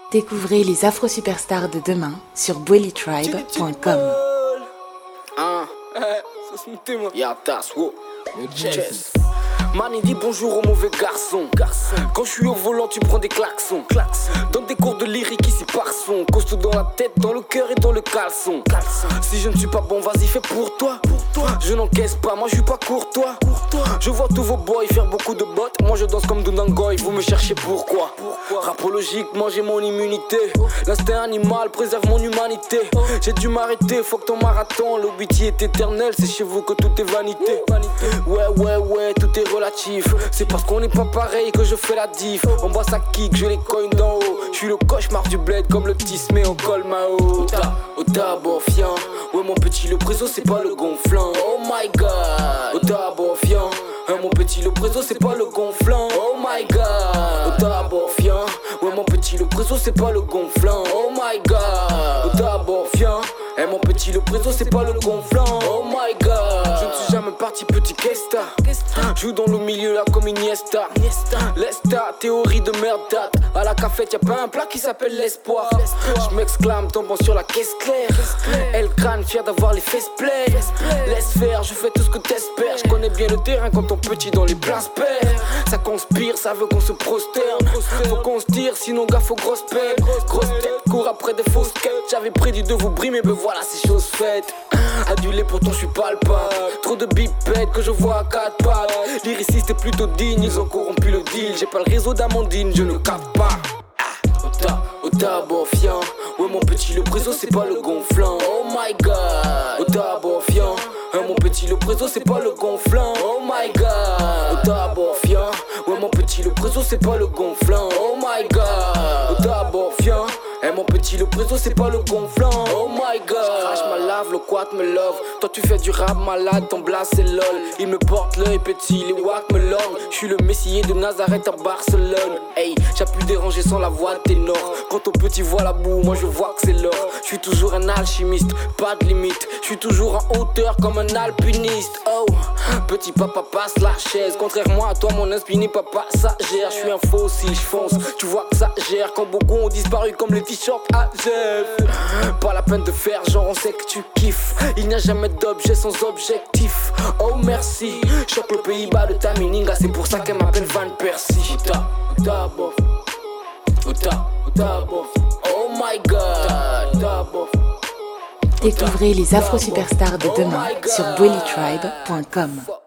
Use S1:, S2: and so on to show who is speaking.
S1: Découvrez les afro-superstars de demain sur bwellytribe.com.
S2: Man, il dit bonjour au mauvais garçon. Quand je suis au volant, tu prends des klaxons. Donne des cours de lyrique ici par son. Costaud dans la tête, dans le cœur et dans le caleçon. Si je ne suis pas bon, vas-y, fais pour toi. Je n'encaisse pas, moi je suis pas courtois. Je vois tous vos boys faire beaucoup de bottes. Moi je danse comme Dundangoy, vous me cherchez pourquoi. Rapologique, moi j'ai mon immunité. L'instinct animal préserve mon humanité. J'ai dû m'arrêter, faut que ton marathon. L'obiti est éternel, c'est chez vous que tout est vanité. Ouais, tout est relatif. C'est parce qu'on n'est pas pareil que je fais la diff. On boit sa kick, je les cogne d'en haut. Je suis le cauchemar du bled comme le tismé au col Mao. Ota bofiant, ouais mon petit le préso c'est pas le gonflant. Oh my god, Ota bofiant, mon petit le préso c'est pas le gonflant. Oh my god, Ota bofiant, ouais mon petit le préso c'est pas le gonflant. Oh my god, Ota bofiant, mon petit le préso c'est pas le gonflant. Oh my god, je ne suis jamais parti petit Kesta. Joue dans le milieu là comme Iniesta. Lesta, théorie de merde date. À la cafette y'a pas un plat qui s'appelle l'espoir. Je m'exclame tombant sur la caisse claire. Elle crâne fier d'avoir les fesses play. Laisse faire, je fais tout ce que t'espères. Je connais bien le terrain quand on petit dans les places paires. Ça conspire, ça veut qu'on se prosterne. Faut qu'on se tire, sinon gars faut grosse peine. Grosse tête, cours après des fausses quêtes. J'avais prédit de vous brimer, mais voilà c'est chose faite. Adulé pourtant je suis palpable. Trop de bipettes que je vois à 4 pattes. Lyriciste est plutôt digne, ils ont corrompu le deal. J'ai pas le réseau d'Amandine, je ne capte pas. Ota bofiant, ouais mon petit le préso c'est pas le gonflant. Oh my god, Ota bofiant, mon petit le préso c'est pas le gonflant. Oh my god, Ota bofiant, ouais mon petit le préso c'est pas le gonflant. Oh my god, Ota bofiant, mon petit le préso c'est pas le gonflant. Oh my god, crash ma lave, le quad me love. Toi tu fais du rap malade, ton blast c'est lol. Il me porte l'œil petit, les wack me lorgnent. J'suis le messier de Nazareth à Barcelone. Hey, j'ai pu déranger sans la voix de ténor. Quand ton petit voit la boue, moi je vois que c'est l'or. J'suis toujours un alchimiste, pas de limite. J'suis toujours en hauteur comme un alpiniste. Oh, petit papa passe la chaise. Contrairement à toi mon esprit n'est pas passagère. J'suis un fossile, j'fonce, tu vois que ça gère. Quand beaucoup ont disparu comme les t-shirts à Jeff. Pas la peine de faire genre on sait que tu kiffes. Il n'y a jamais d'objet sans objectif. Oh merci, choque le Pays-Bas de ta mininga. C'est pour ça qu'elle m'appelle Van Persie. Ota bof, Ota bof. Oh my god, Ota bof.
S1: Découvrez les afro-superstars de demain sur bwellytribe.com.